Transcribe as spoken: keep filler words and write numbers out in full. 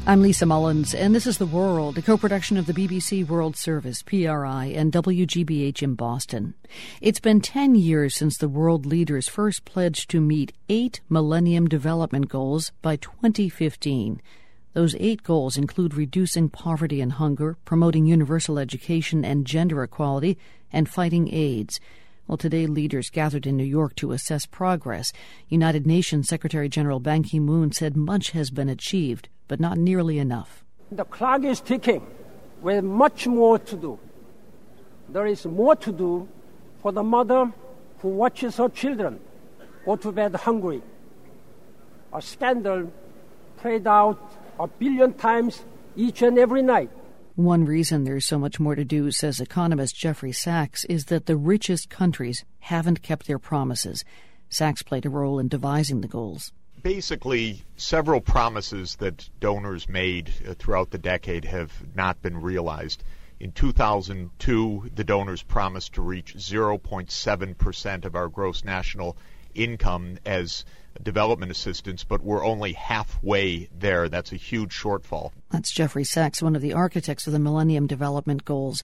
I'm Lisa Mullins, and this is The World, a co-production of the B B C World Service, P R I, and W G B H in Boston. It's been ten years since the world leaders first pledged to meet eight Millennium Development Goals by twenty fifteen. Those eight goals include reducing poverty and hunger, promoting universal education and gender equality, and fighting AIDS. Well, today leaders gathered in New York to assess progress. United Nations Secretary-General Ban Ki-moon said much has been achieved, but not nearly enough. The clock is ticking with much more to do. There is more to do for the mother who watches her children go to bed hungry. A scandal played out a billion times each and every night. One reason there's so much more to do, says economist Jeffrey Sachs, is that the richest countries haven't kept their promises. Sachs played a role in devising the goals. Basically, several promises that donors made uh, throughout the decade have not been realized. In two thousand two, the donors promised to reach zero point seven percent of our gross national income as development assistance, but we're only halfway there. That's a huge shortfall. That's Jeffrey Sachs, one of the architects of the Millennium Development Goals.